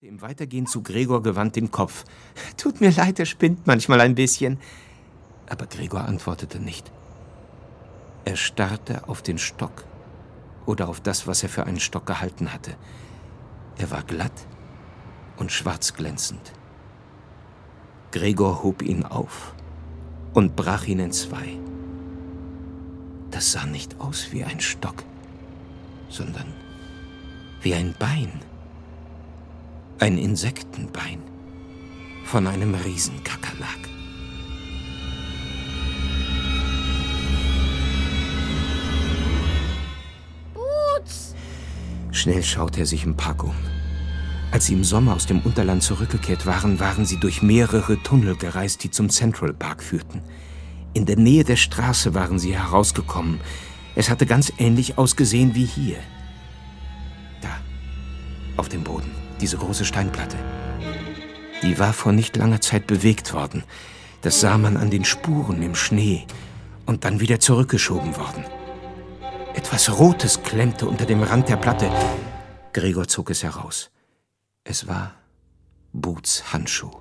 Im Weitergehen zu Gregor gewandt den Kopf. »Tut mir leid, er spinnt manchmal ein bisschen.« Aber Gregor antwortete nicht. Er starrte auf den Stock oder auf das, was er für einen Stock gehalten hatte. Er war glatt und schwarz glänzend. Gregor hob ihn auf und brach ihn in zwei. Das sah nicht aus wie ein Stock, sondern wie ein Bein. Ein Insektenbein von einem Riesenkakerlak. Boots! Schnell schaute er sich im Park um. Als sie im Sommer aus dem Unterland zurückgekehrt waren, waren sie durch mehrere Tunnel gereist, die zum Central Park führten. In der Nähe der Straße waren sie herausgekommen. Es hatte ganz ähnlich ausgesehen wie hier. Da, auf dem Boden, diese große Steinplatte. Die war vor nicht langer Zeit bewegt worden. Das sah man an den Spuren im Schnee und dann wieder zurückgeschoben worden. Etwas Rotes klemmte unter dem Rand der Platte. Gregor zog es heraus. Es war Boots Handschuh.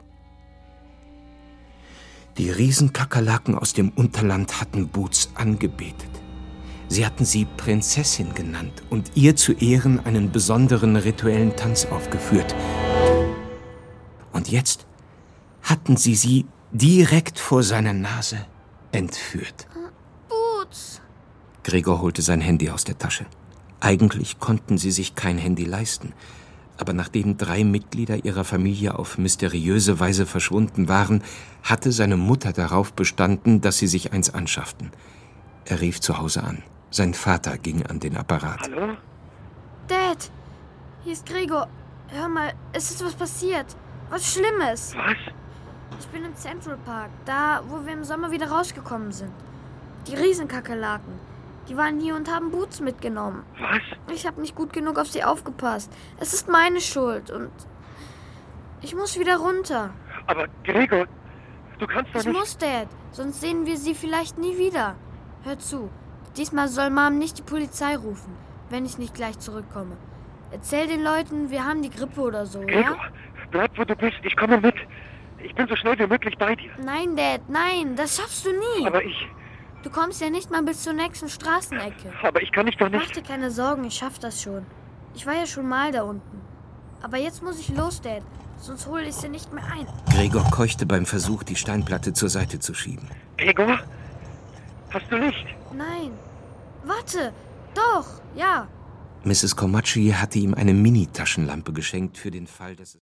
Die Riesenkakerlaken aus dem Unterland hatten Boots angebetet. Sie hatten sie Prinzessin genannt und ihr zu Ehren einen besonderen rituellen Tanz aufgeführt. Und jetzt hatten sie direkt vor seiner Nase entführt. Boots! Gregor holte sein Handy aus der Tasche. Eigentlich konnten sie sich kein Handy leisten. Aber nachdem 3 Mitglieder ihrer Familie auf mysteriöse Weise verschwunden waren, hatte seine Mutter darauf bestanden, dass sie sich eins anschafften. Er rief zu Hause an. Sein Vater ging an den Apparat. Hallo? Dad, hier ist Gregor. Hör mal, es ist was passiert. Was Schlimmes. Was? Ich bin im Central Park, da, wo wir im Sommer wieder rausgekommen sind. Die Riesenkakerlaken, die waren hier und haben Boots mitgenommen. Was? Ich habe nicht gut genug auf sie aufgepasst. Es ist meine Schuld und ich muss wieder runter. Aber Gregor, du kannst doch Ich nicht... muss, Dad, sonst sehen wir sie vielleicht nie wieder. Hör zu, diesmal soll Mom nicht die Polizei rufen, wenn ich nicht gleich zurückkomme. Erzähl den Leuten, wir haben die Grippe oder so, Gregor, ja? bleib, wo du bist. Ich komme mit. Ich bin so schnell wie möglich bei dir. Nein, Dad, nein, das schaffst du nie. Aber ich Du kommst ja nicht mal bis zur nächsten Straßenecke. kann dich doch Mach nicht... dir keine Sorgen, ich schaff das schon. Ich war ja schon mal da unten. Aber jetzt muss ich los, Dad, sonst hole ich sie nicht mehr ein. Gregor keuchte beim Versuch, die Steinplatte zur Seite zu schieben. Gregor? Hast du Licht? Nein. Warte. Doch, ja. Mrs. Komatschi hatte ihm eine Mini-Taschenlampe geschenkt für den Fall, dass es